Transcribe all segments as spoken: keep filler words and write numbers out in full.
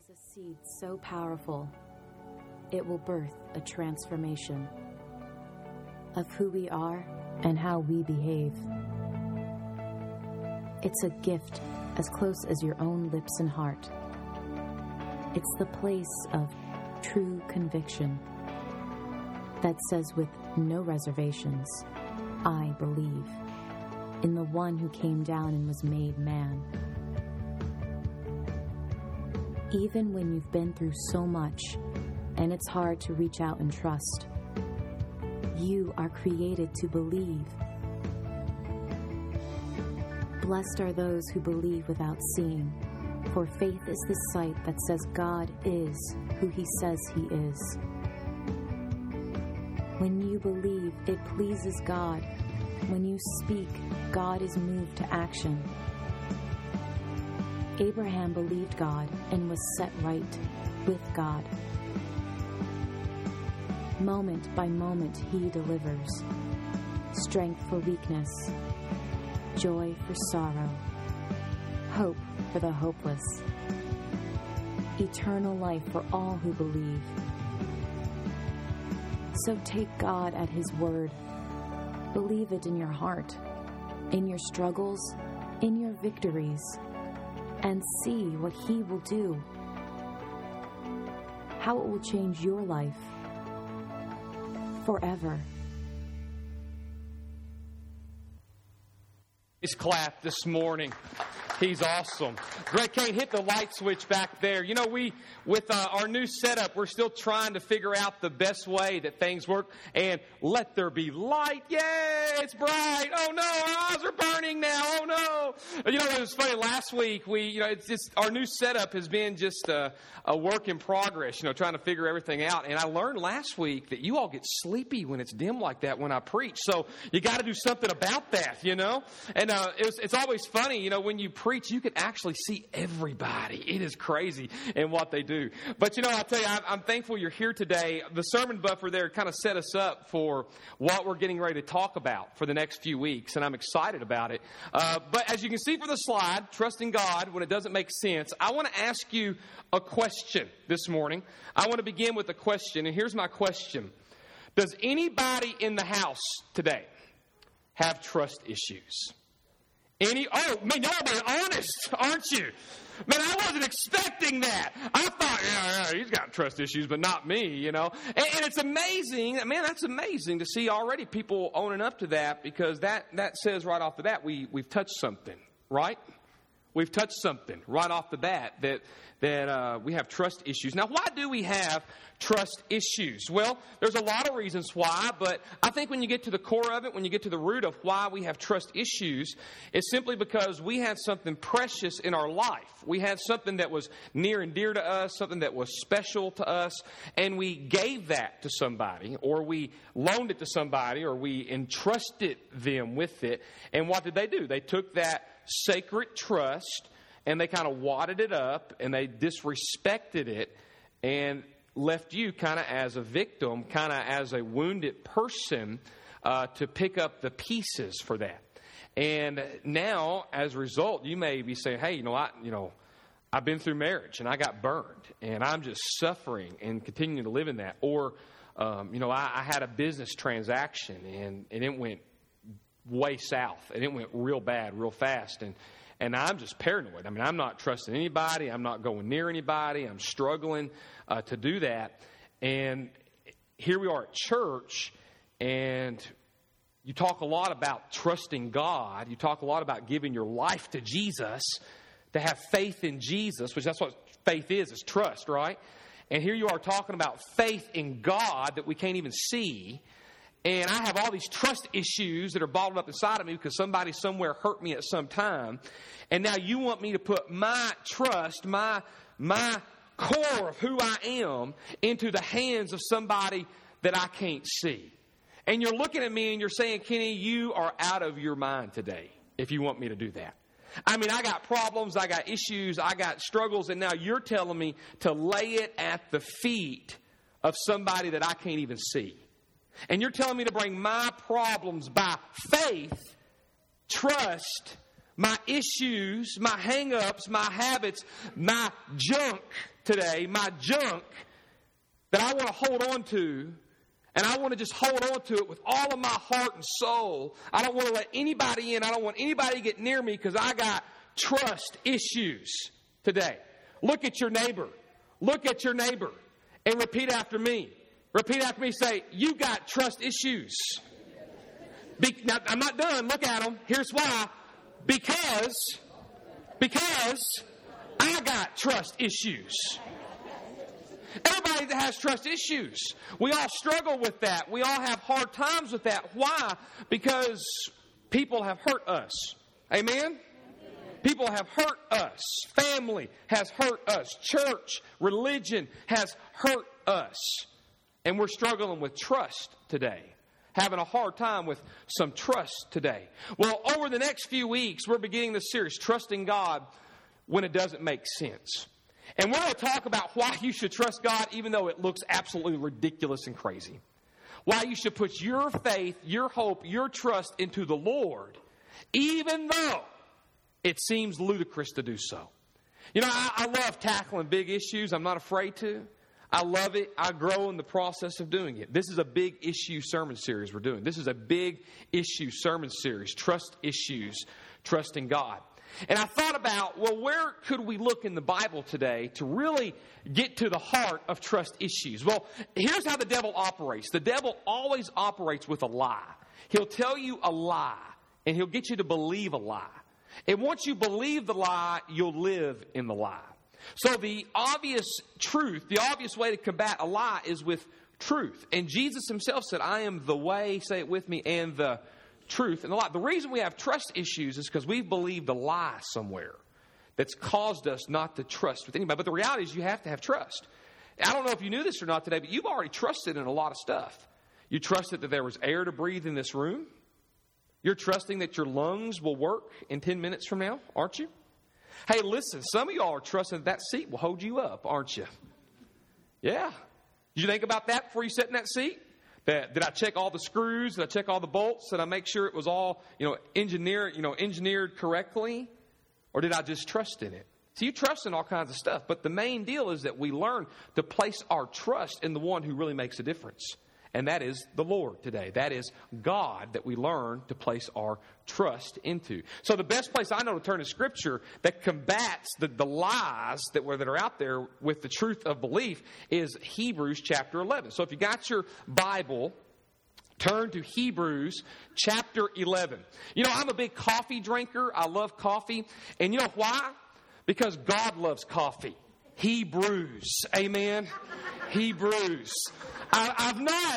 is a seed so powerful, it will birth a transformation of who we are and how we behave. It's a gift as close as your own lips and heart. It's the place of true conviction that says with no reservations, I believe in the one who came down and was made man. Even when you've been through so much and it's hard to reach out and trust, you are created to believe. Blessed are those who believe without seeing, for faith is the sight that says God is who he says he is. When you believe, it pleases God. When you speak, God is moved to action. Abraham believed God and was set right with God. Moment by moment, he delivers strength for weakness, joy for sorrow, hope for the hopeless, eternal life for all who believe. So take God at his word. Believe it in your heart, in your struggles, in your victories, and see what he will do, how it will change your life forever. His clap this morning. He's awesome. Greg Kane, hit the light switch back there. You know, we, with uh, our new setup, we're still trying to figure out the best way that things work. And let there be light. Yay, it's bright. Oh no, our eyes are burning now. Oh no. You know, it was funny. Last week, we, you know, it's just, our new setup has been just a, a work in progress, you know, trying to figure everything out. And I learned last week that you all get sleepy when it's dim like that when I preach. So you got to do something about that, you know. And uh, it was, it's always funny, you know, when you preach, you can actually see everybody. It is crazy in what they do. But, you know, I'll tell you, I'm thankful you're here today. The sermon buffer there kind of set us up for what we're getting ready to talk about for the next few weeks, and I'm excited about it. Uh, but as you can see from the slide, trusting God when it doesn't make sense, I want to ask you a question this morning. I want to begin with a question, and here's my question. Does anybody in the house today have trust issues? Any? Oh, man, y'all are being honest, aren't you? Man, I wasn't expecting that. I thought, yeah, yeah, he's got trust issues, but not me, you know. And, and it's amazing. Man, that's amazing to see already people owning up to that, because that, that says right off the bat, we, we've touched something, right? We've touched something right off the bat that that uh, we have trust issues. Now, why do we have trust issues? Well, there's a lot of reasons why, but I think when you get to the core of it, when you get to the root of why we have trust issues, it's simply because we had something precious in our life. We had something that was near and dear to us, something that was special to us, and we gave that to somebody, or we loaned it to somebody, or we entrusted them with it. And what did they do? They took that sacred trust and they kind of wadded it up and they disrespected it and left you kind of as a victim, kind of as a wounded person uh, to pick up the pieces for that. And now, as a result, you may be saying, hey, you know, I, you know, I've been through marriage and I got burned and I'm just suffering and continuing to live in that. Or, um, you know, I, I had a business transaction and, and it went way south and it went real bad, real fast. And, and I'm just paranoid. I mean, I'm not trusting anybody. I'm not going near anybody. I'm struggling uh, to do that. And here we are at church, and you talk a lot about trusting God. You talk a lot about giving your life to Jesus, to have faith in Jesus, which that's what faith is, is trust, right? And here you are talking about faith in God that we can't even see. And I have all these trust issues that are bottled up inside of me because somebody somewhere hurt me at some time. And now you want me to put my trust, my my core of who I am, into the hands of somebody that I can't see. And you're looking at me and you're saying, Kenny, you are out of your mind today if you want me to do that. I mean, I got problems, I got issues, I got struggles, and now you're telling me to lay it at the feet of somebody that I can't even see. And you're telling me to bring my problems by faith, trust, my issues, my hang-ups, my habits, my junk today, my junk that I want to hold on to, and I want to just hold on to it with all of my heart and soul. I don't want to let anybody in. I don't want anybody to get near me because I got trust issues today. Look at your neighbor. Look at your neighbor and repeat after me. Repeat after me. Say, you got trust issues. Be, now, I'm not done. Look at them. Here's why. Because, because I got trust issues. Everybody that has trust issues. We all struggle with that. We all have hard times with that. Why? Because people have hurt us. Amen? People have hurt us. Family has hurt us. Church, religion has hurt us. And we're struggling with trust today. Having a hard time with some trust today. Well, over the next few weeks, we're beginning this series, Trusting God When It Doesn't Make Sense. And we're going to talk about why you should trust God even though it looks absolutely ridiculous and crazy. Why you should put your faith, your hope, your trust into the Lord even though it seems ludicrous to do so. You know, I, I love tackling big issues. I'm not afraid to. I love it. I grow in the process of doing it. This is a big issue sermon series we're doing. This is a big issue sermon series. Trust issues, trusting God. And I thought about, well, where could we look in the Bible today to really get to the heart of trust issues? Well, here's how the devil operates. The devil always operates with a lie. He'll tell you a lie, and he'll get you to believe a lie. And once you believe the lie, you'll live in the lie. So the obvious truth, the obvious way to combat a lie is with truth. And Jesus himself said, I am the way, say it with me, and the truth and the lie. The reason we have trust issues is because we've believed a lie somewhere that's caused us not to trust with anybody. But the reality is you have to have trust. I don't know if you knew this or not today, but you've already trusted in a lot of stuff. You trusted that there was air to breathe in this room. You're trusting that your lungs will work in ten minutes from now, aren't you? Hey, listen, some of y'all are trusting that that seat will hold you up, aren't you? Yeah. Did you think about that before you sat in that seat? That, did I check all the screws? Did I check all the bolts? Did I make sure it was all, you know, engineered, you know, engineered correctly? Or did I just trust in it? So you trust in all kinds of stuff. But the main deal is that we learn to place our trust in the one who really makes a difference. And that is the Lord today. That is God that we learn to place our trust into. So the best place I know to turn to Scripture that combats the, the lies that, were, that are out there with the truth of belief is Hebrews chapter eleven. So if you got your Bible, turn to Hebrews chapter eleven. You know, I'm a big coffee drinker. I love coffee. And you know why? Because God loves coffee. Hebrews. Amen? Hebrews. I, I've not,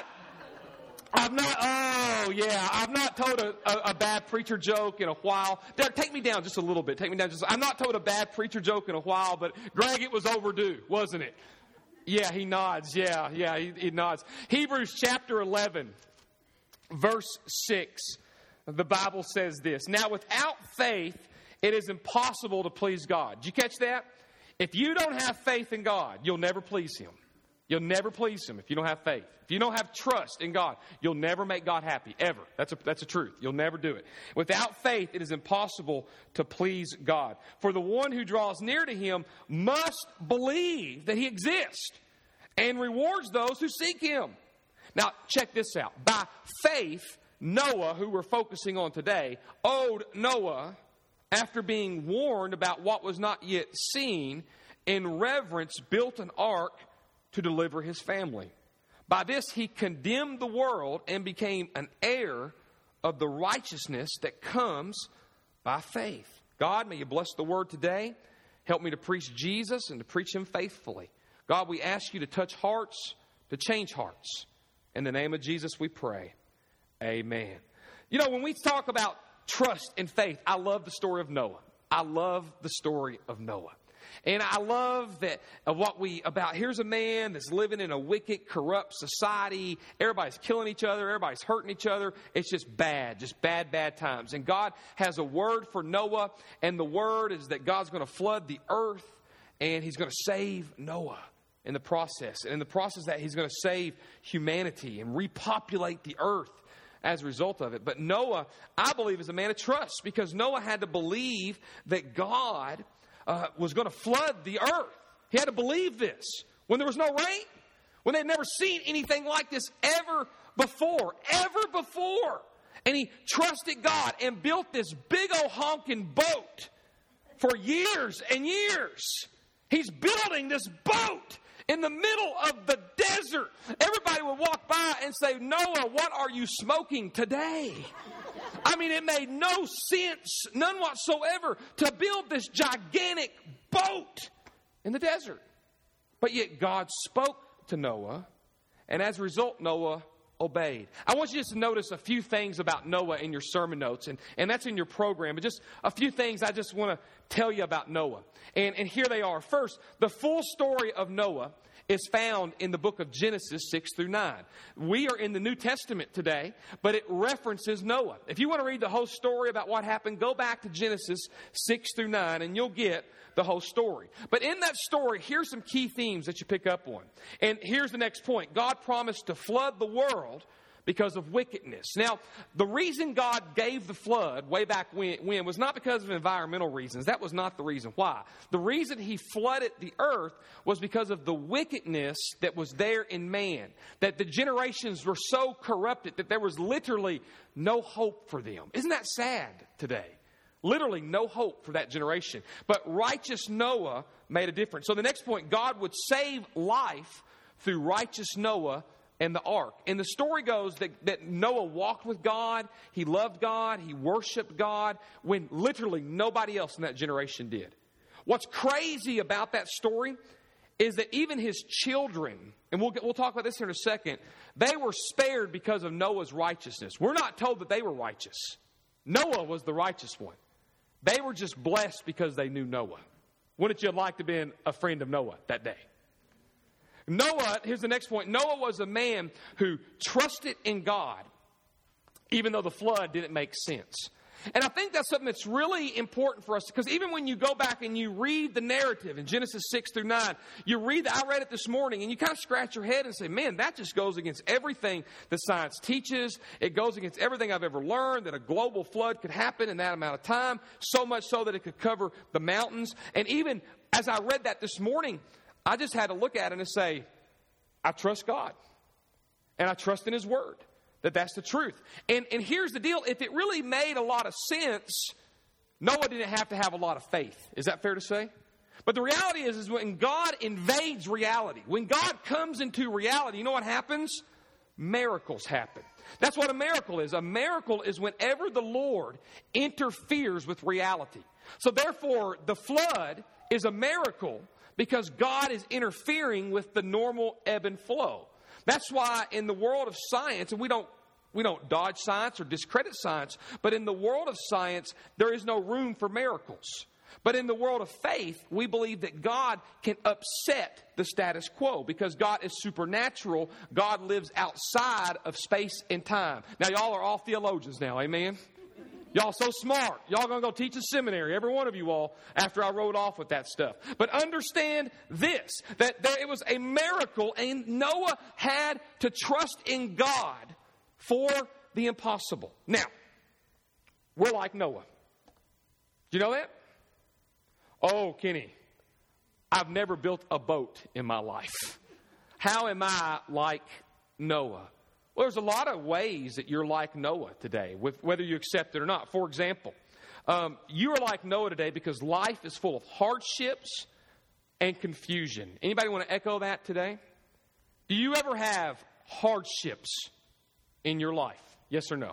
I've not, oh yeah, I've not told a, a, a bad preacher joke in a while. Derek, take me down just a little bit. Take me down just, I've not told a bad preacher joke in a while, but Greg, it was overdue, wasn't it? Yeah, he nods. Yeah, yeah, he, he nods. Hebrews chapter eleven, verse six, the Bible says this. Now without faith, it is impossible to please God. Did you catch that? If you don't have faith in God, you'll never please Him. You'll never please Him if you don't have faith. If you don't have trust in God, you'll never make God happy, ever. That's a, that's a truth. You'll never do it. Without faith, it is impossible to please God. For the one who draws near to Him must believe that He exists and rewards those who seek Him. Now, check this out. By faith, Noah, who we're focusing on today, owed Noah, after being warned about what was not yet seen, in reverence built an ark to deliver his family. By this he condemned the world and became an heir of the righteousness that comes by faith. God, may you bless the word today. Help me to preach Jesus and to preach Him faithfully. God, we ask you to touch hearts, to change hearts. In the name of Jesus we pray. Amen. You know, when we talk about trust and faith, I love the story of Noah. I love the story of Noah. And I love that uh, what we about, here's a man that's living in a wicked, corrupt society. Everybody's killing each other. Everybody's hurting each other. It's just bad, just bad, bad times. And God has a word for Noah. And the word is that God's going to flood the earth and He's going to save Noah in the process. And in the process that He's going to save humanity and repopulate the earth as a result of it. But Noah, I believe, is a man of trust because Noah had to believe that God Uh, was going to flood the earth. He had to believe this when there was no rain, when they'd never seen anything like this ever before, ever before. And he trusted God and built this big old honking boat for years and years. He's building this boat in the middle of the desert. Everybody would walk by and say, Noah, what are you smoking today? I mean, it made no sense, none whatsoever, to build this gigantic boat in the desert. But yet God spoke to Noah, and as a result, Noah obeyed. I want you just to notice a few things about Noah in your sermon notes, and, and that's in your program, but just a few things I just want to tell you about Noah. And, and here they are. First, the full story of Noah is found in the book of Genesis six through nine. We are in the New Testament today, but it references Noah. If you want to read the whole story about what happened, go back to Genesis six through nine, and you'll get the whole story. But in that story, here's some key themes that you pick up on. And here's the next point. God promised to flood the world because of wickedness. Now, the reason God gave the flood way back when, when was not because of environmental reasons. That was not the reason why. The reason he flooded the earth was because of the wickedness that was there in man. That the generations were so corrupted that there was literally no hope for them. Isn't that sad today? Literally no hope for that generation. But righteous Noah made a difference. So the next point, God would save life through righteous Noah and the ark. And the story goes that, that Noah walked with God, he loved God, he worshiped God, when literally nobody else in that generation did. What's crazy about that story is that even his children, and we'll, get, we'll talk about this in a second, they were spared because of Noah's righteousness. We're not told that they were righteous. Noah was the righteous one. They were just blessed because they knew Noah. Wouldn't you like to have been a friend of Noah that day? Noah, here's the next point. Noah was a man who trusted in God, even though the flood didn't make sense. And I think that's something that's really important for us, because even when you go back and you read the narrative in Genesis six through nine, you read, the, I read it this morning, and you kind of scratch your head and say, man, that just goes against everything that science teaches. It goes against everything I've ever learned, that a global flood could happen in that amount of time, so much so that it could cover the mountains. And even as I read that this morning, I just had to look at it and say, I trust God, and I trust in His Word. That that's the truth. And, and here's the deal. If it really made a lot of sense, Noah didn't have to have a lot of faith. Is that fair to say? But the reality is, is when God invades reality, when God comes into reality, you know what happens? Miracles happen. That's what a miracle is. A miracle is whenever the Lord interferes with reality. So therefore, the flood is a miracle because God is interfering with the normal ebb and flow. That's why in the world of science, and we don't we don't dodge science or discredit science, but in the world of science, there is no room for miracles. But in the world of faith, we believe that God can upset the status quo because God is supernatural. God lives outside of space and time. Now, y'all are all theologians now, amen? Y'all so smart. Y'all going to go teach a seminary, every one of you all, after I wrote off with that stuff. But understand this, that there, it was a miracle, and Noah had to trust in God for the impossible. Now, we're like Noah. Do you know that? Oh, Kenny, I've never built a boat in my life. How am I like Noah? Well, there's a lot of ways that you're like Noah today, with whether you accept it or not. For example, um, you are like Noah today because life is full of hardships and confusion. Anybody want to echo that today? Do you ever have hardships in your life? Yes or no?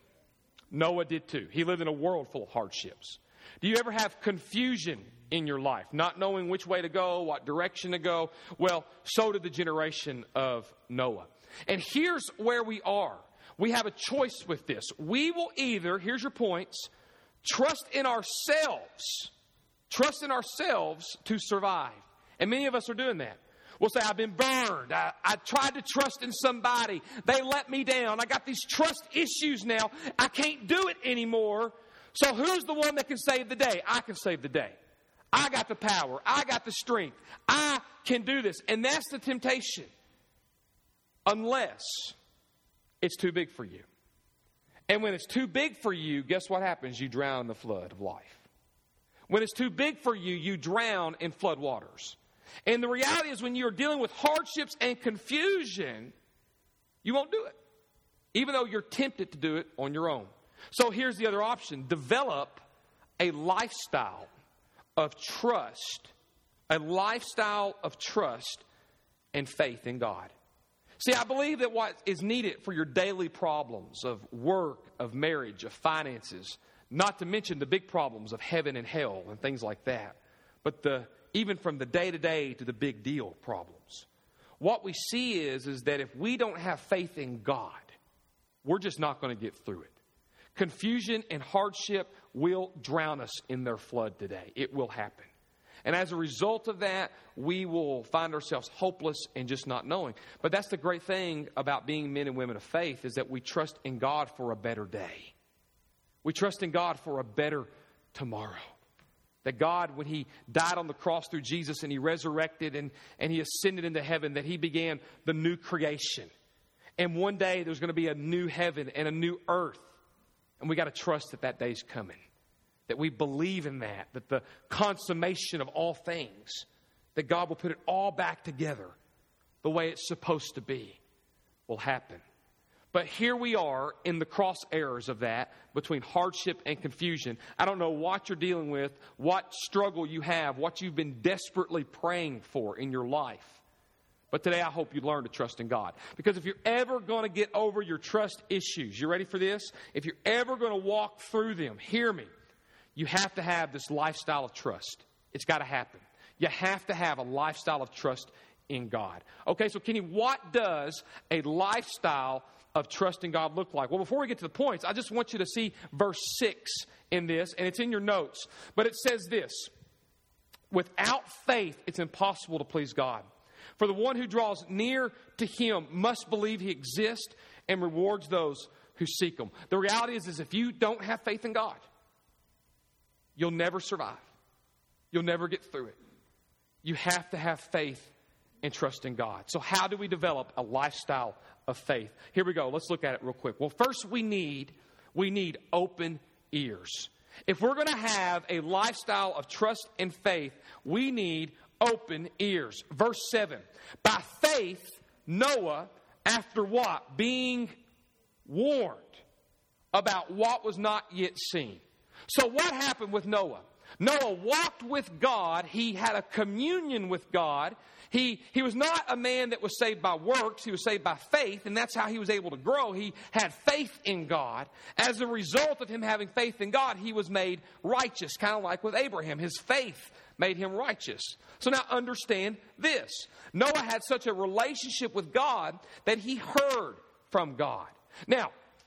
Noah did too. He lived in a world full of hardships. Do you ever have confusion in your life, not knowing which way to go, what direction to go? Well, so did the generation of Noah. And here's where we are. We have a choice with this. We will either, here's your points, trust in ourselves, trust in ourselves to survive. And many of us are doing that. We'll say, I've been burned. I, I tried to trust in somebody. They let me down. I got these trust issues now. I can't do it anymore. So who's the one that can save the day? I can save the day. I got the power. I got the strength. I can do this. And that's the temptation. Unless it's too big for you. And when it's too big for you, guess what happens? You drown in the flood of life. When it's too big for you, you drown in flood waters. And the reality is when you're dealing with hardships and confusion, you won't do it, even though you're tempted to do it on your own. So here's the other option. Develop a lifestyle of trust, a lifestyle of trust and faith in God. See, I believe that what is needed for your daily problems of work, of marriage, of finances, not to mention the big problems of heaven and hell and things like that, but the even from the day-to-day to the big deal problems. What we see is, is that if we don't have faith in God, we're just not going to get through it. Confusion and hardship will drown us in their flood today. It will happen. And as a result of that, we will find ourselves hopeless and just not knowing. But that's the great thing about being men and women of faith, is that we trust in God for a better day. We trust in God for a better tomorrow. That God, when He died on the cross through Jesus and He resurrected and, and He ascended into heaven, that He began the new creation. And one day there's going to be a new heaven and a new earth. And we got to trust that that day's coming. That we believe in that. That the consummation of all things, that God will put it all back together the way it's supposed to be, will happen. But here we are in the crosshairs of that, between hardship and confusion. I don't know what you're dealing with, what struggle you have, what you've been desperately praying for in your life. But today I hope you learn to trust in God. Because if you're ever going to get over your trust issues, you ready for this? If you're ever going to walk through them, hear me, you have to have this lifestyle of trust. It's got to happen. You have to have a lifestyle of trust in God. Okay, so Kenny, what does a lifestyle of trusting God look like? Well, before we get to the points, I just want you to see verse six in this, and it's in your notes. But it says this: without faith, it's impossible to please God. For the one who draws near to Him must believe He exists and rewards those who seek Him. The reality is, is if you don't have faith in God, you'll never survive. You'll never get through it. You have to have faith and trust in God. So how do we develop a lifestyle of faith? Here we go. Let's look at it real quick. Well, first we need, we need open ears. If we're going to have a lifestyle of trust and faith, we need open ears. Verse seven. By faith, Noah, after what? Being warned about what was not yet seen. So what happened with Noah? Noah walked with God. He had a communion with God. He, he was not a man that was saved by works. He was saved by faith, and that's how he was able to grow. He had faith in God. As a result of him having faith in God, he was made righteous, kind of like with Abraham. His faith made him righteous. So now understand this. Noah had such a relationship with God that he heard from God. Now,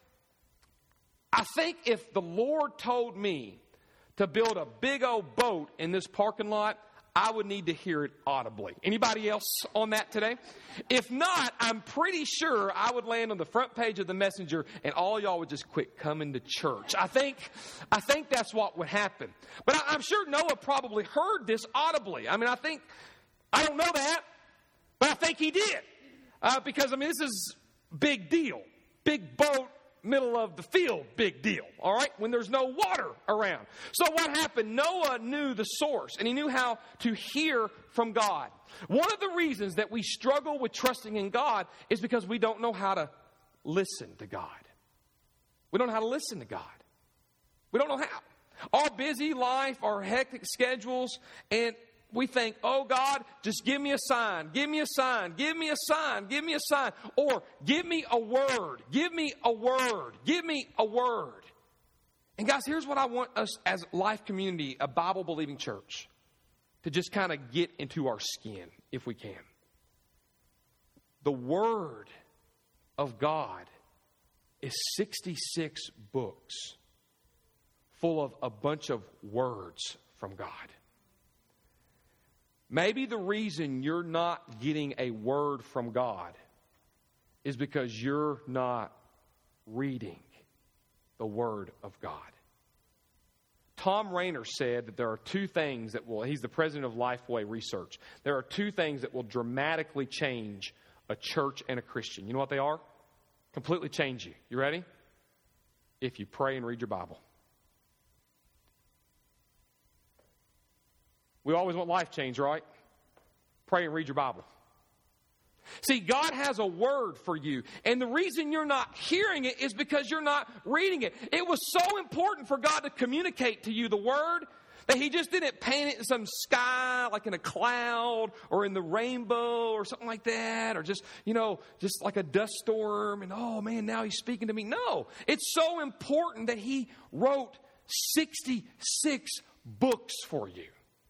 I think if the Lord told me to build a big old boat in this parking lot, I would need to hear it audibly. Anybody else on that today? If not, I'm pretty sure I would land on the front page of the Messenger and all y'all would just quit coming to church. I think, I think that's what would happen. But I, I'm sure Noah probably heard this audibly. I mean, I think, I don't know that, but I think he did. Uh, because, I mean, this is big deal. Big boat. Middle of the field, big deal, all right, when there's no water around. So what happened? Noah knew the source, and he knew how to hear from God. One of the reasons that we struggle with trusting in God is because we don't know how to listen to God. We don't know how to listen to God. We don't know how. Our busy life, our hectic schedules, and we think, oh, God, just give me a sign, give me a sign, give me a sign, give me a sign. Or give me a word, give me a word, give me a word. And guys, here's what I want us as Life Community, a Bible-believing church, to just kind of get into our skin, if we can. The Word of God is sixty-six books full of a bunch of words from God. Maybe the reason you're not getting a word from God is because you're not reading the Word of God. Tom Rainer said that there are two things that will, he's the president of Lifeway Research. There are two things that will dramatically change a church and a Christian. You know what they are? Completely change you. You ready? If you pray and read your Bible. We always want life change, right? Pray and read your Bible. See, God has a word for you. And the reason you're not hearing it is because you're not reading it. It was so important for God to communicate to you the word that he just didn't paint it in some sky, like in a cloud or in the rainbow or something like that, or just, you know, just like a dust storm. And, oh, man, now he's speaking to me. No, it's so important that he wrote sixty-six books for you.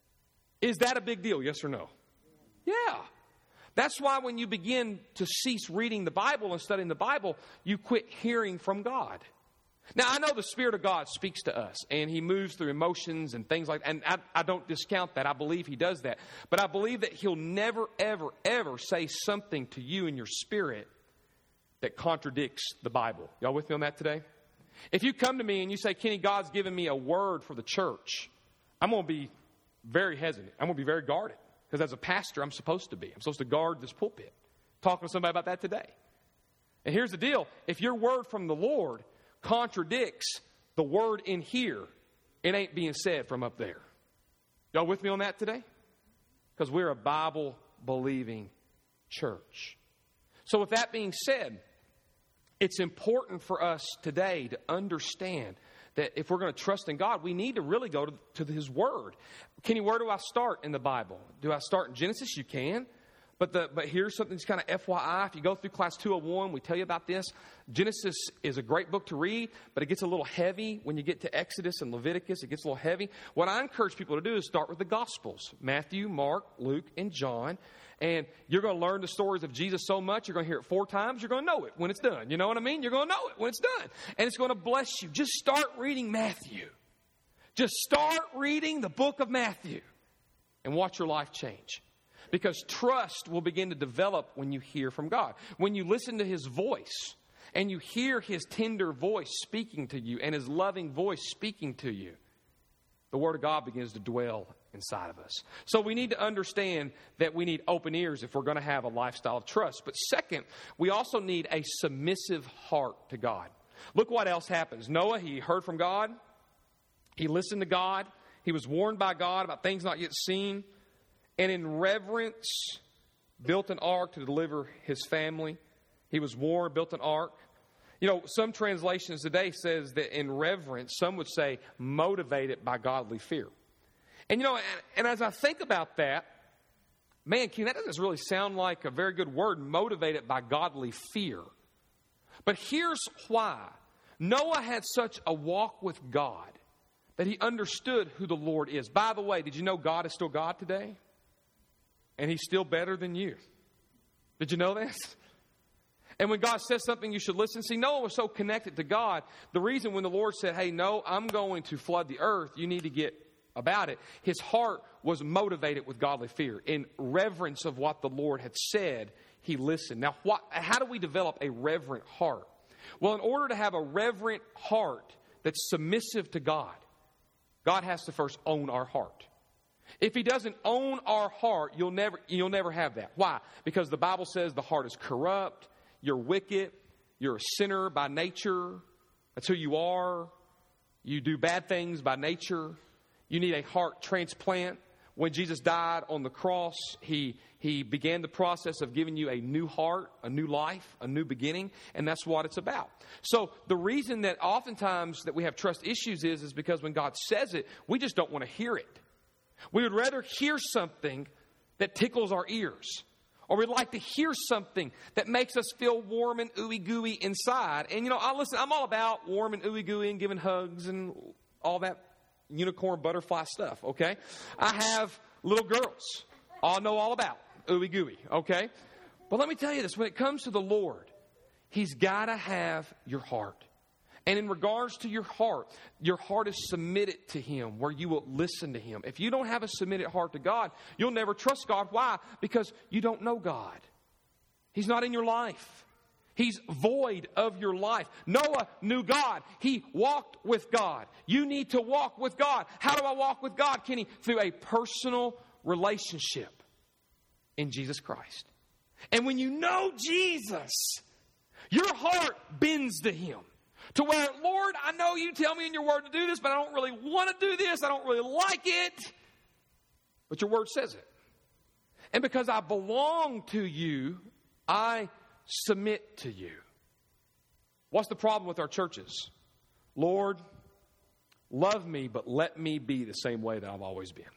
Is that a big deal? Yes or no? Yeah. That's why when you begin to cease reading the Bible and studying the Bible, you quit hearing from God. Now, I know the Spirit of God speaks to us, and he moves through emotions and things like that, and I, I don't discount that. I believe he does that. But I believe that he'll never, ever, ever say something to you in your spirit that contradicts the Bible. Y'all with me on that today? If you come to me and you say, Kenny, God's given me a word for the church, I'm going to be very hesitant. I'm going to be very guarded. Because as a pastor, I'm supposed to be. I'm supposed to guard this pulpit. Talking to somebody about that today. And here's the deal. If your word from the Lord contradicts the word in here, it ain't being said from up there. Y'all with me on that today? Because we're a Bible-believing church. So with that being said, it's important for us today to understand that if we're going to trust in God, we need to really go to, to his word. Kenny, where do I start in the Bible? Do I start in Genesis? You can. But the but here's something that's kind of F Y I. If you go through class two oh one, we tell you about this. Genesis is a great book to read, but it gets a little heavy when you get to Exodus and Leviticus. It gets a little heavy. What I encourage people to do is start with the Gospels. Matthew, Mark, Luke, and John. And you're going to learn the stories of Jesus so much, you're going to hear it four times, you're going to know it when it's done. You know what I mean? You're going to know it when it's done. And it's going to bless you. Just start reading Matthew. Just start reading the book of Matthew and watch your life change. Because trust will begin to develop when you hear from God. When you listen to his voice and you hear his tender voice speaking to you and his loving voice speaking to you, the word of God begins to dwell inside of us. So we need to understand that we need open ears if we're going to have a lifestyle of trust. But second, we also need a submissive heart to God. Look what else happens. Noah, he heard from God. He listened to God. He was warned by God about things not yet seen. And in reverence, built an ark to deliver his family. He was warned, built an ark. You know, some translations today says that in reverence, some would say motivated by godly fear. And, you know, and, and as I think about that, man, Ken, that doesn't really sound like a very good word, motivated by godly fear. But here's why. Noah had such a walk with God that he understood who the Lord is. By the way, did you know God is still God today? And he's still better than you. Did you know this? And when God says something, you should listen. See, Noah was so connected to God. The reason when the Lord said, hey, no, I'm going to flood the earth, you need to get about it. His heart was motivated with godly fear. In reverence of what the Lord had said, he listened. Now, what, how do we develop a reverent heart? Well, in order to have a reverent heart that's submissive to God, God has to first own our heart. If he doesn't own our heart, you'll never, you'll never have that. Why? Because the Bible says the heart is corrupt, you're wicked, you're a sinner by nature. That's who you are. You do bad things by nature. You need a heart transplant. When Jesus died on the cross, he, he began the process of giving you a new heart, a new life, a new beginning, and that's what it's about. So the reason that oftentimes that we have trust issues is, is because when God says it, we just don't want to hear it. We would rather hear something that tickles our ears. Or we'd like to hear something that makes us feel warm and ooey-gooey inside. And, you know, I listen, I'm all about warm and ooey-gooey and giving hugs and all that unicorn butterfly stuff, okay? I have little girls. I know all about ooey-gooey, okay? But let me tell you this. When it comes to the Lord, he's got to have your heart. And in regards to your heart, your heart is submitted to him where you will listen to him. If you don't have a submitted heart to God, you'll never trust God. Why? Because you don't know God. He's not in your life. He's void of your life. Noah knew God. He walked with God. You need to walk with God. How do I walk with God, Kenny? Through a personal relationship in Jesus Christ. And when you know Jesus, your heart bends to him. To where, Lord, I know you tell me in your word to do this, but I don't really want to do this. I don't really like it. But your word says it. And because I belong to you, I submit to you. What's the problem with our churches? Lord, love me, but let me be the same way that I've always been.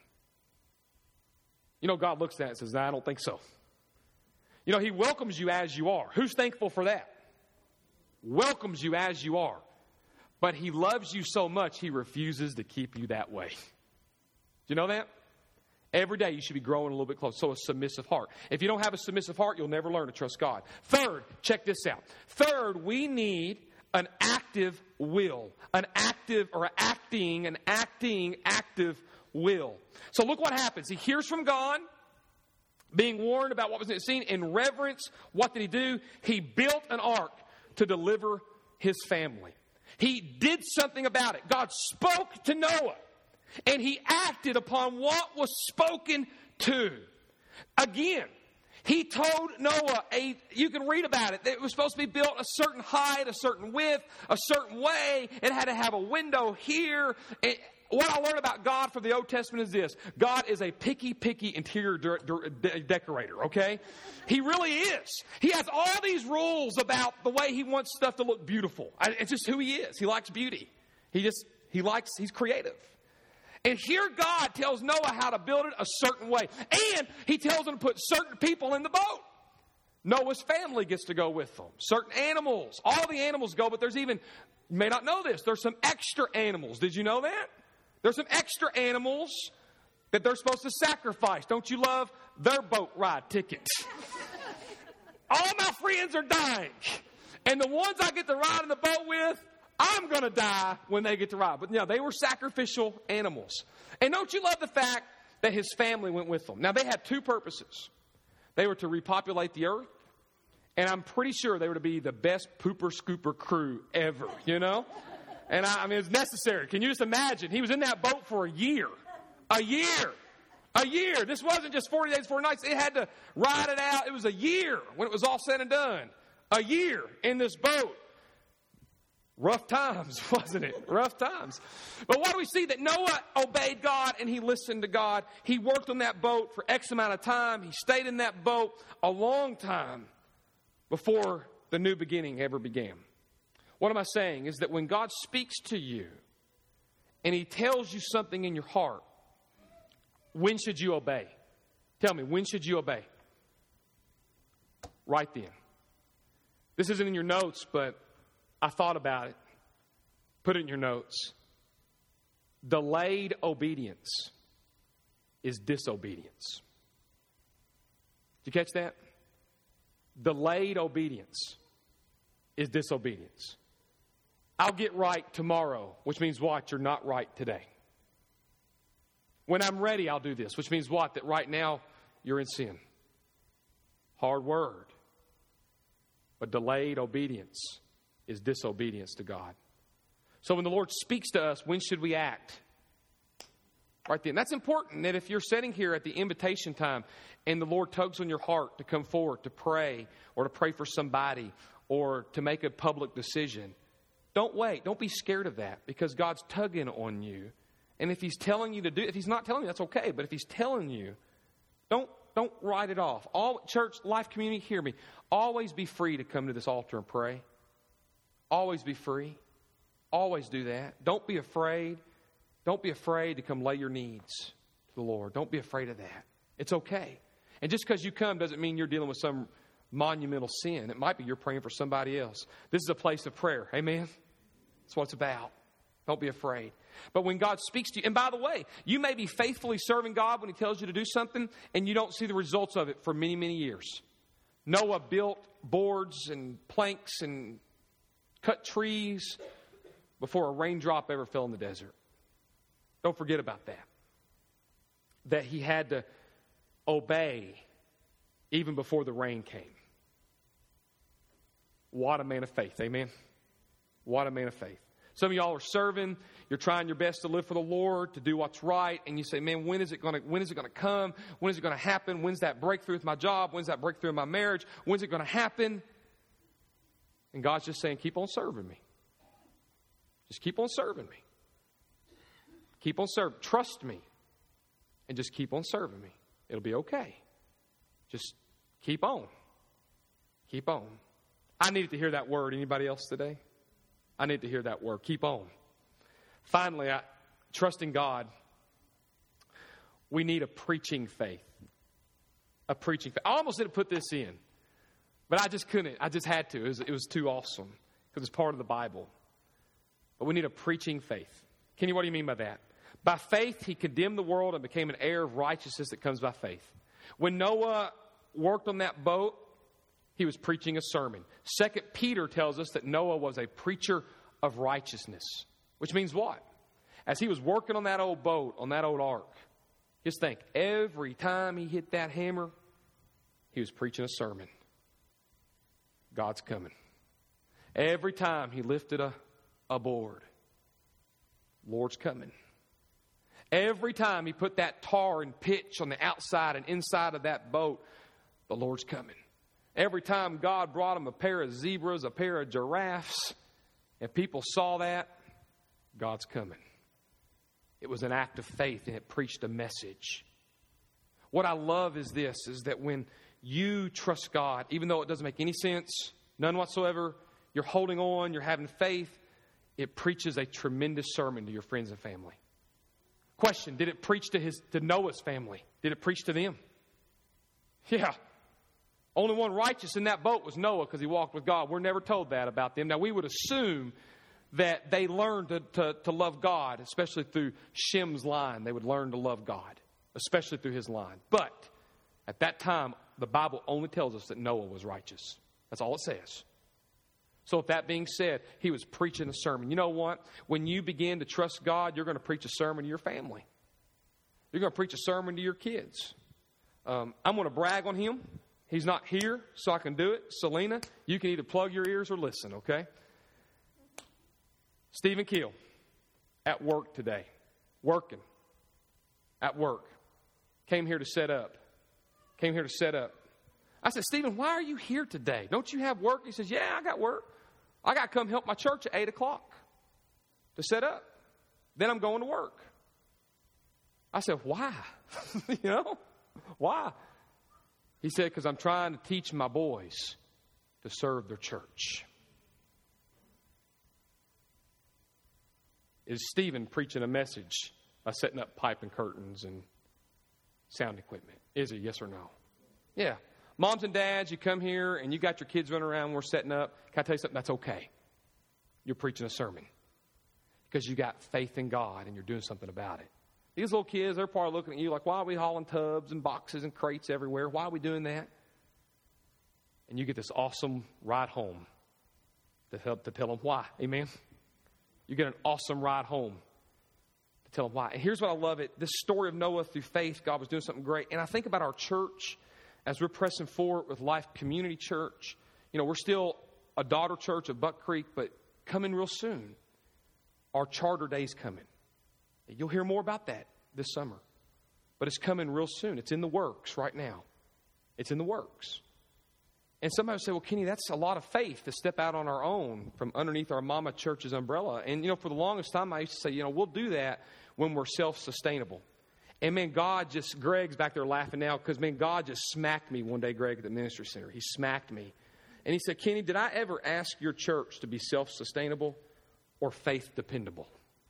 You know, God looks at it and says, no, I don't think so. You know, he welcomes you as you are. Who's thankful for that? Welcomes you as you are. But he loves you so much, he refuses to keep you that way. Do you know that? Every day you should be growing a little bit closer. So a submissive heart. If you don't have a submissive heart, you'll never learn to trust God. Third, check this out. Third, we need an active will. An active or acting, an acting, active will. So look what happens. He hears from God, being warned about what was seen. In reverence, what did he do? He built an ark to deliver his family. He did something about it. God spoke to Noah. And he acted upon what was spoken to. Again, he told Noah, a, you can read about it, that it was supposed to be built a certain height, a certain width, a certain way. It had to have a window here. It, what I learned about God from the Old Testament is this. God is a picky, picky interior de- de- decorator, okay? He really is. He has all these rules about the way he wants stuff to look beautiful. I, it's just who he is. He likes beauty. He just, he likes, he's creative. And here God tells Noah how to build it a certain way. And he tells him to put certain people in the boat. Noah's family gets to go with them. Certain animals. All the animals go, but there's even, you may not know this, there's some extra animals. Did you know that? There's some extra animals that they're supposed to sacrifice. Don't you love their boat ride tickets? All my friends are dying. And the ones I get to ride in the boat with, I'm going to die when they get to ride. But, you know, they were sacrificial animals. And don't you love the fact that his family went with them? Now, they had two purposes. They were to repopulate the earth. And I'm pretty sure they were to be the best pooper scooper crew ever, you know? And, I, I mean, it's necessary. Can you just imagine? He was in that boat for a year. A year. A year. This wasn't just forty days, forty nights. It had to ride it out. It was a year when it was all said and done. A year in this boat. Rough times, wasn't it? Rough times. But what do we see? That Noah obeyed God and he listened to God. He worked on that boat for X amount of time. He stayed in that boat a long time before the new beginning ever began. What am I saying? Is that when God speaks to you and he tells you something in your heart, when should you obey? Tell me, when should you obey? Right then. This isn't in your notes, but I thought about it. Put it in your notes. Delayed obedience is disobedience. Did you catch that? Delayed obedience is disobedience. I'll get right tomorrow, which means what? You're not right today. When I'm ready, I'll do this, which means what? That right now, you're in sin. Hard word. But delayed obedience is disobedience to God. So when the Lord speaks to us, when should we act? Right then. That's important, that if you're sitting here at the invitation time and the Lord tugs on your heart to come forward to pray or to pray for somebody or to make a public decision, don't wait. Don't be scared of that, because God's tugging on you. And if he's telling you to do, if he's not telling you, that's okay. But if he's telling you, don't don't write it off. All church, life community, hear me. Always be free to come to this altar and pray. Always be free. Always do that. Don't be afraid. Don't be afraid to come lay your needs to the Lord. Don't be afraid of that. It's okay. And just because you come doesn't mean you're dealing with some monumental sin. It might be you're praying for somebody else. This is a place of prayer. Amen? That's what it's about. Don't be afraid. But when God speaks to you, and by the way, you may be faithfully serving God when he tells you to do something, and you don't see the results of it for many, many years. Noah built boards and planks and cut trees before a raindrop ever fell in the desert. Don't forget about that. That he had to obey even before the rain came. What a man of faith. Amen? What a man of faith. Some of y'all are serving. You're trying your best to live for the Lord, to do what's right. And you say, man, when is it going to, when is it going to come? When is it going to happen? When's that breakthrough with my job? When's that breakthrough in my marriage? When's it going to happen? And God's just saying, keep on serving me. Just keep on serving me. Keep on serving. Trust me. And just keep on serving me. It'll be okay. Just keep on. Keep on. I needed to hear that word. Anybody else today? I need to hear that word. Keep on. Finally, I, trusting God, we need a preaching faith. A preaching faith. I almost didn't put this in, but I just couldn't. I just had to. It was, it was too awesome because it's part of the Bible. But we need a preaching faith. Kenny, what do you mean by that? By faith, he condemned the world and became an heir of righteousness that comes by faith. When Noah worked on that boat, he was preaching a sermon. Second Peter tells us that Noah was a preacher of righteousness, which means what? As he was working on that old boat, on that old ark, just think, every time he hit that hammer, he was preaching a sermon. God's coming. Every time he lifted a, a board, Lord's coming. Every time he put that tar and pitch on the outside and inside of that boat, the Lord's coming. Every time God brought him a pair of zebras, a pair of giraffes, and people saw that, God's coming. It was an act of faith, and it preached a message. What I love is this, is that when you trust God, even though it doesn't make any sense, none whatsoever, you're holding on, you're having faith, it preaches a tremendous sermon to your friends and family. Question, did it preach to his to Noah's family? Did it preach to them? Yeah. Only one righteous in that boat was Noah because he walked with God. We're never told that about them. Now, we would assume that they learned to, to, to love God, especially through Shem's line. They would learn to love God, especially through his line. But at that time, the Bible only tells us that Noah was righteous. That's all it says. So with that being said, he was preaching a sermon. You know what? When you begin to trust God, you're going to preach a sermon to your family. You're going to preach a sermon to your kids. Um, I'm going to brag on him. He's not here, so I can do it. Selena, you can either plug your ears or listen, okay? Stephen Keel, at work today, working, at work, came here to set up, came here to set up. I said, Stephen, why are you here today? Don't you have work? He says, yeah, I got work. I got to come help my church at eight o'clock to set up. Then I'm going to work. I said, why? you know, why? He said, because I'm trying to teach my boys to serve their church. Is Stephen preaching a message of setting up pipe and curtains and sound equipment? Is he? Yes or no? Yeah. Moms and dads, you come here and you got your kids running around, we're setting up. Can I tell you something? That's okay. You're preaching a sermon because you got faith in God and you're doing something about it. These little kids, they're probably looking at you like, why are we hauling tubs and boxes and crates everywhere? Why are we doing that? And you get this awesome ride home to help to tell them why. Amen? You get an awesome ride home to tell them why. And here's what I love it. This story of Noah through faith, God was doing something great. And I think about our church as we're pressing forward with Life Community Church. You know, we're still a daughter church of Buck Creek, but coming real soon. Our charter day's coming. You'll hear more about that this summer. But it's coming real soon. It's in the works right now. It's in the works. And somebody would say, well, Kenny, that's a lot of faith to step out on our own from underneath our mama church's umbrella. And, you know, for the longest time, I used to say, you know, we'll do that when we're self-sustainable. And, man, God just, Greg's back there laughing now because, man, God just smacked me one day, Greg, at the ministry center. He smacked me. And he said, Kenny, did I ever ask your church to be self-sustainable or faith-dependable?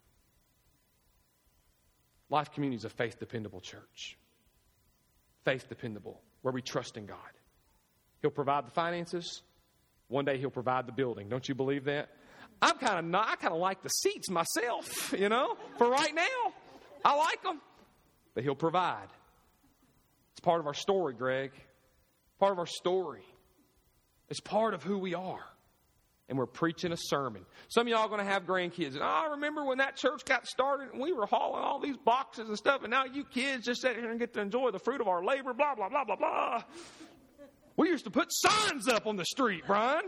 Life Community is a faith-dependable church. Faith-dependable, where we trust in God. He'll provide the finances. One day He'll provide the building. Don't you believe that? I'm kind of not. I kind of like the seats myself, you know, for right now. I like them. But He'll provide. It's part of our story, Greg. Part of our story. It's part of who we are. And we're preaching a sermon. Some of y'all are going to have grandkids. And, oh, I remember when that church got started and we were hauling all these boxes and stuff. And now you kids just sit here and get to enjoy the fruit of our labor, blah, blah, blah, blah, blah. We used to put signs up on the street, Brian.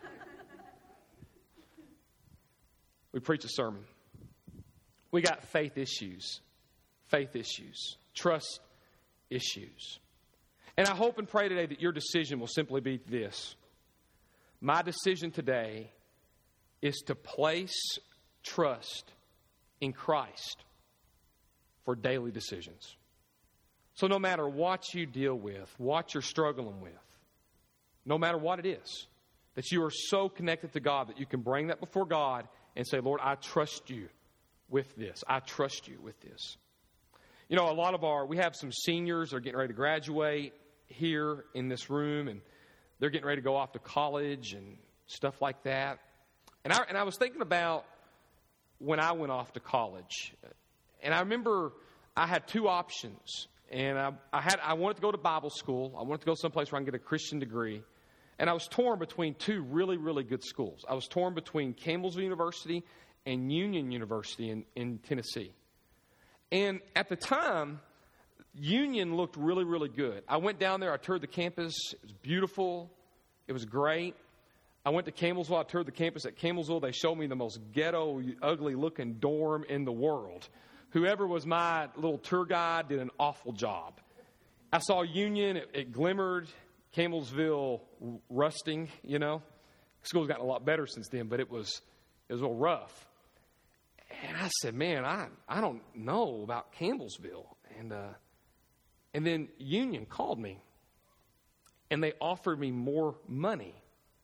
We preach a sermon. We got faith issues. Faith issues. Trust issues. And I hope and pray today that your decision will simply be this. My decision today is to place trust in Christ for daily decisions. So no matter what you deal with, what you're struggling with, no matter what it is, that you are so connected to God that you can bring that before God and say, Lord, I trust you with this. I trust you with this. You know, a lot of our, we have some seniors that are getting ready to graduate here in this room, and they're getting ready to go off to college and stuff like that. And I, and I was thinking about when I went off to college. And I remember I had two options. And I, I had I wanted to go to Bible school. I wanted to go someplace where I can get a Christian degree. And I was torn between two really, really good schools. I was torn between Campbellsville University and Union University in, in Tennessee. And at the time, Union looked really, really good. I went down there. I toured the campus. It was beautiful. It was great. I went to Campbellsville. I toured the campus at Campbellsville. They showed me the most ghetto, ugly-looking dorm in the world. Whoever was my little tour guide did an awful job. I saw Union. It, it glimmered. Campbellsville rusting, you know. School's gotten a lot better since then, but it was it was a little rough. And I said, man, I, I don't know about Campbellsville. And uh, and then Union called me, and they offered me more money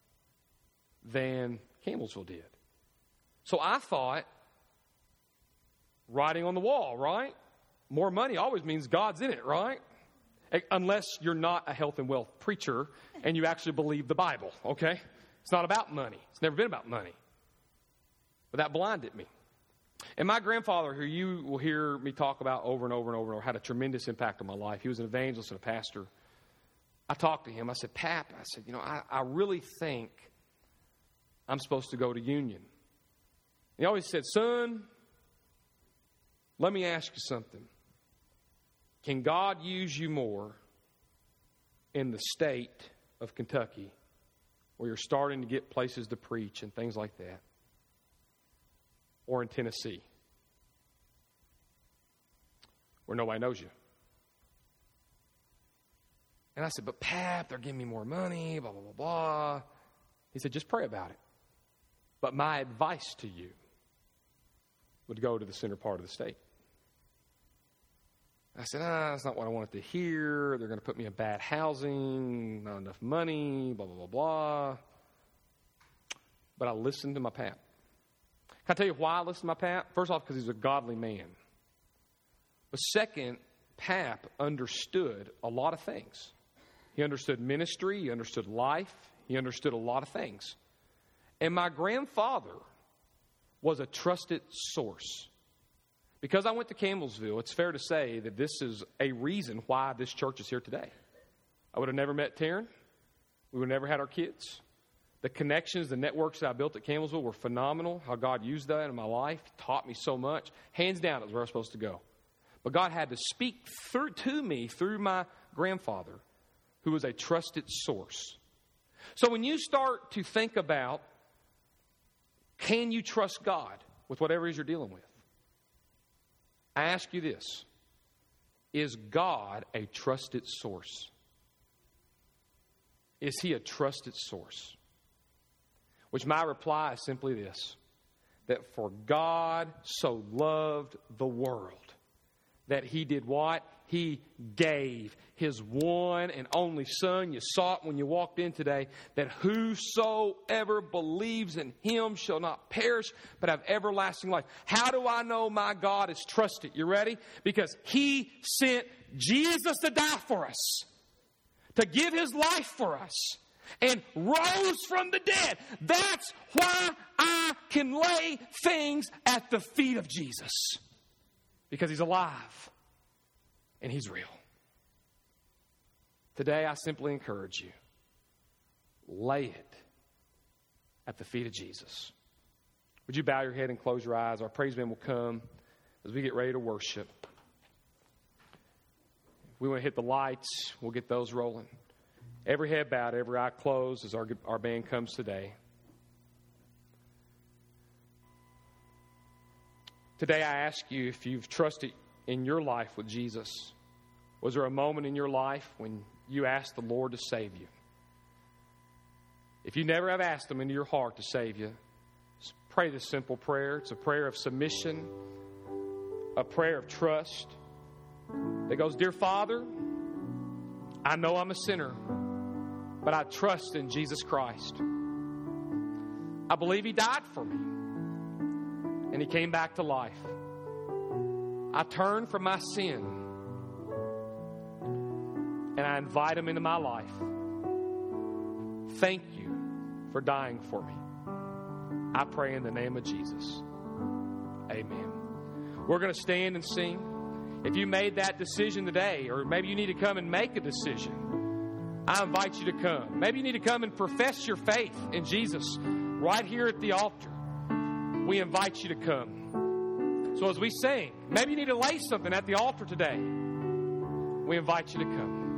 than Campbellsville did. So I thought, writing on the wall, right? More money always means God's in it, right? Unless you're not a health and wealth preacher and you actually believe the Bible, okay? It's not about money. It's never been about money. But that blinded me. And my grandfather, who you will hear me talk about over and over and over and over, had a tremendous impact on my life. He was an evangelist and a pastor. I talked to him. I said, Pap, I said, you know, I, I really think I'm supposed to go to Union. He always said, son, let me ask you something. Can God use you more in the state of Kentucky where you're starting to get places to preach and things like that, or in Tennessee where nobody knows you? And I said, but Pap, they're giving me more money, blah, blah, blah, blah. He said, just pray about it. But my advice to you would go to the center part of the state. I said, ah, that's not what I wanted to hear. They're going to put me in bad housing, not enough money, blah, blah, blah, blah. But I listened to my Pap. Can I tell you why I listened to my Pap? First off, because he's a godly man. But second, Pap understood a lot of things. He understood ministry. He understood life. He understood a lot of things. And my grandfather was a trusted source. Because I went to Campbellsville, it's fair to say that this is a reason why this church is here today. I would have never met Taryn. We would have never had our kids. The connections, the networks that I built at Campbellsville were phenomenal. How God used that in my life taught me so much. Hands down, it was where I was supposed to go. But God had to speak through to me through my grandfather, who was a trusted source. So when you start to think about, can you trust God with whatever it is you're dealing with? I ask you this. Is God a trusted source? Is he a trusted source? Which my reply is simply this. That for God so loved the world that he did what? He gave his one and only Son. You saw it when you walked in today. That whosoever believes in him shall not perish, but have everlasting life. How do I know my God is trusted? You ready? Because he sent Jesus to die for us. To give his life for us. And rose from the dead. That's why I can lay things at the feet of Jesus. Because he's alive. And he's real. Today, I simply encourage you, lay it at the feet of Jesus. Would you bow your head and close your eyes? Our praise band will come as we get ready to worship. If we want to hit the lights, we'll get those rolling. Every head bowed, every eye closed as our, our band comes today. Today, I ask you if you've trusted in your life with Jesus. Was there a moment in your life when you asked the Lord to save you? If you never have asked him into your heart to save you, just pray this simple prayer. It's a prayer of submission, a prayer of trust. that goes, Dear Father, I know I'm a sinner, but I trust in Jesus Christ. I believe He died for me, and He came back to life. I turn from my sin, and I invite Him into my life. Thank you for dying for me. I pray in the name of Jesus. Amen. We're going to stand and sing. If you made that decision today, or maybe you need to come and make a decision, I invite you to come. Maybe you need to come and profess your faith in Jesus right here at the altar. We invite you to come. So as we sing, maybe you need to lay something at the altar today. We invite you to come.